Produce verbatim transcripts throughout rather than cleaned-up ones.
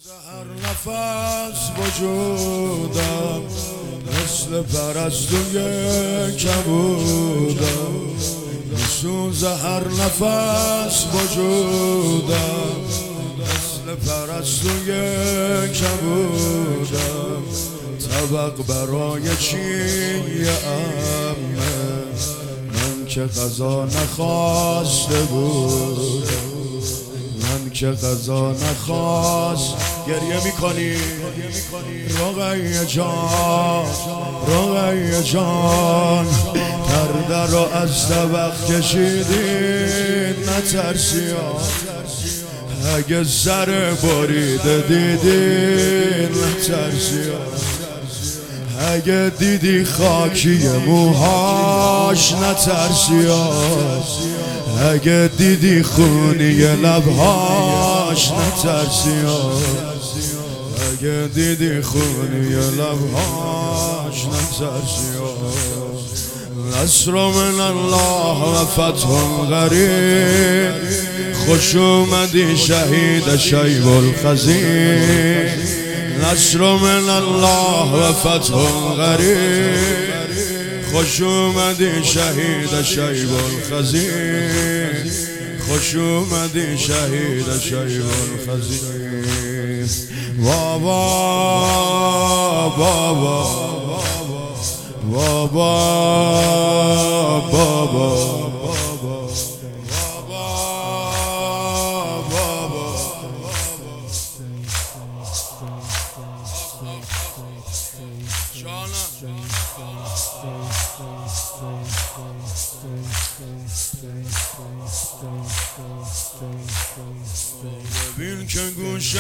هر نفس وجودم مثل پرستوی کبودم، میسوزه هر نفس وجودم مثل پرستوی کبودم. طبق برای چیه امه من که غذا نخواسته بودم، من که غذا نخواست. گریه میکنی رقیه جان، رقیه جان، پرده رو از طبق کشیدین نترسی ها، اگه سر بریده دیدین نترسی ها، اگه دیدی خاکی موهاش نترسی ها، اگه دیدی خونی لبهاش نترسی ها، اگه دیدی خونی لبهاش نترسی ها. نصر من الله و فتح قریب، خوش اومدی شهید شیب الخزین. نصر من الله و فتح قریب، خوش اومدی شهید شیب الخزین، خوش اومدی شهید شیب الخزین. بابا بابا بابا بابا ببین که گوشه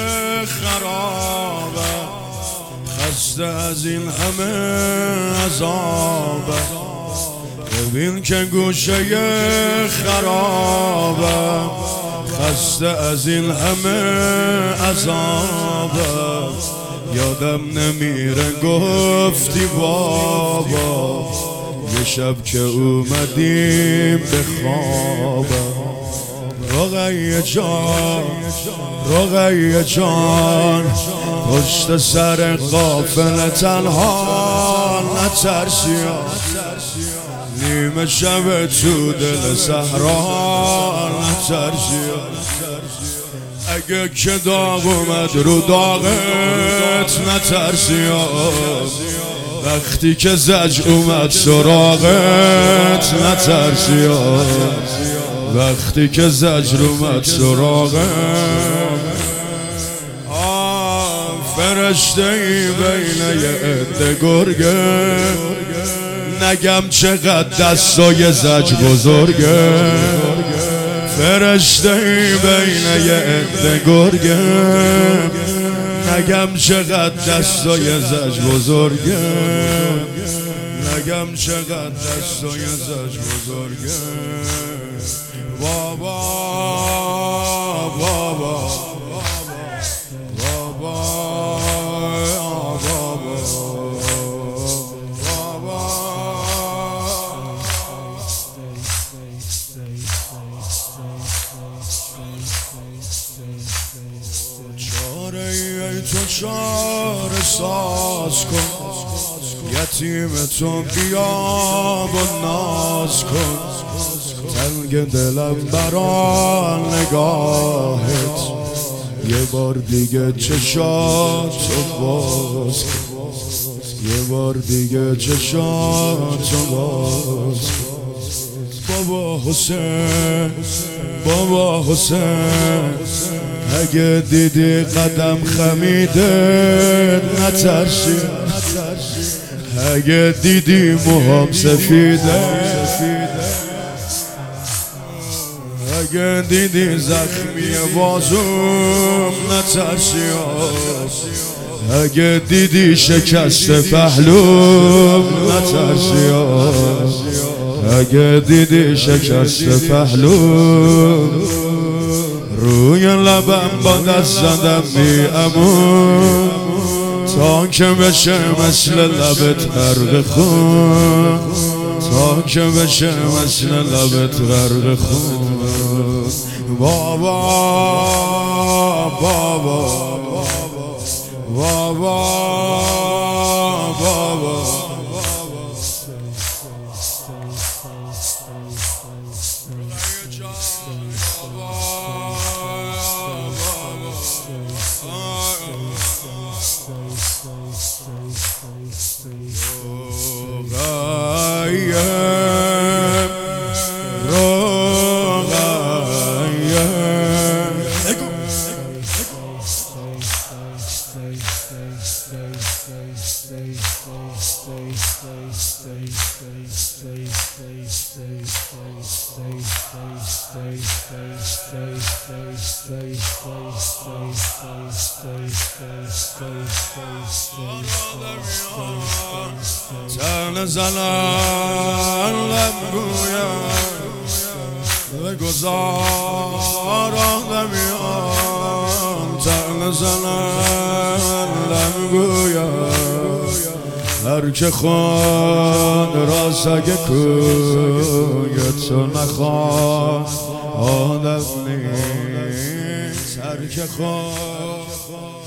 خرابه، خسته از این همه عذابه. ببین که گوشه خرابه، خسته از این همه عذابه. یادم نمیره گفتی بابا یه شب که اومدیم به خوابه. رقیه جان، رقیه جان، پشت سر قافله تنها نترسی ها، نیمه شب تو دل صحرا نترسی ها، اگه که داغ اومد رو داغت نترسی ها، وقتی که زج اومد سراغت نترسی ها، وقتی که زجر اومد سراغم. فرشته ای بین یه عده گرگه، نگم چقدر دستای زج بزرگه. فرشته ای بین یه عده گرگه، نگم چقدر دستای زج بزرگه، نگم چقدر دستای زج بزرگه. بابا بابا بابا بابا چاره ای تو چاره ساز کن، یتیم تو بیا و ناز کن. تنگ دلم برا نگاهت، یه بار دیگه چشاتو باز کن، یه بار دیگه چشاتو باز کن. بابا حسین، بابا حسین، اگه دیدی قدم خمیده نترسی، اگه دیدی موهام سفیده، اگه دیدی زخمی بازوم نترسی، اگه دیدی شکست پهلوم نترسی، اگه دیدی شکست پهلوم. روی لبم با دست زدم بی امون، تا که بشه مثل لبت غرق خون، تا که بشه مثل لبت غرق خون. بابا بابا بابا بابا تن زنن لبگویم بگذارم نمیان تن زنن لبگویم هر که خواند را سگ کوی تو نخواند آدم نیست هر که خواند